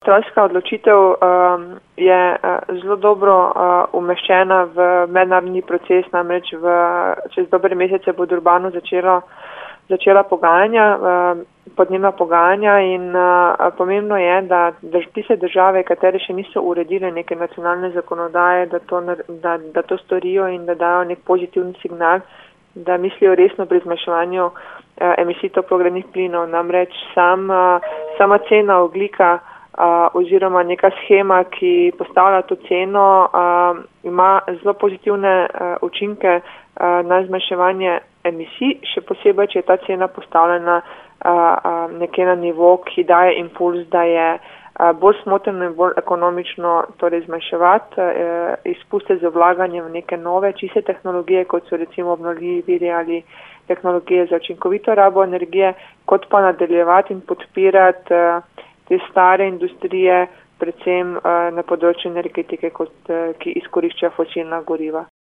avstralska odločitev je zelo dobro umeščena v mednarodni proces, namreč čez dobre mesece bo Durbanu začela pogajanja, podnebna pogajanja in pomembno je, da tiste države, katere še niso uredile neke nacionalne zakonodaje, da to storijo in da dajo nek pozitivni signal, da mislijo resno pri zmanjševanju emisij toplogrednih plinov. Namreč sama cena ogljika oziroma neka shema, ki postavlja to ceno, ima zelo pozitivne učinke na zmanjševanje emisij, še posebej, če je ta cena postavljena nekje na nivo, ki daje impuls, da je bolj smotrno in bolj ekonomično torej zmanjševati izpuste z vlaganjem v neke nove čiste tehnologije, kot so recimo obnovljivi viri ali tehnologije za učinkovito rabo energije, kot pa nadaljevati in podpirati te stare industrije, predvsem na področju energetike, ki izkorišča fosilna goriva.